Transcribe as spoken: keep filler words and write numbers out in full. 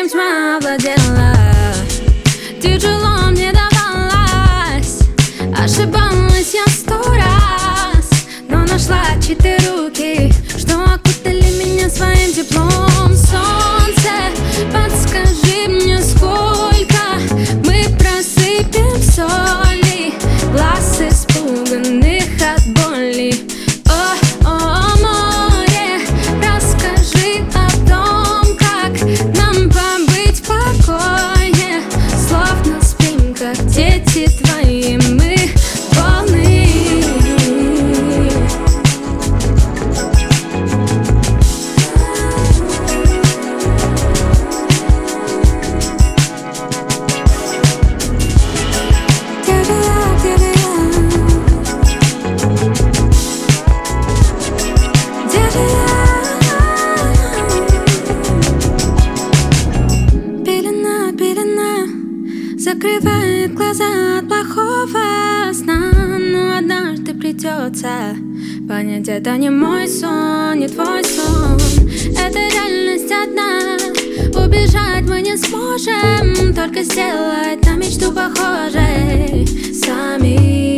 тьма овладела, тяжело мне давалось. Ошибалась я сто раз, но нашла чьи-то руки, что окутали меня своим теплом. Солнце, подскажи мне, сколько мы просыпем соли, глаз испуганных от боли. О, о, море, расскажи о том, как нам побыть в покое. Словно спим, как дети твои, мы волны. Пелена, пелена закрывает глаза от плохого сна, но однажды придется понять, это не мой сон, не твой сон, это реальность одна. Убежать мы не сможем, только сделать на мечту похожей сами.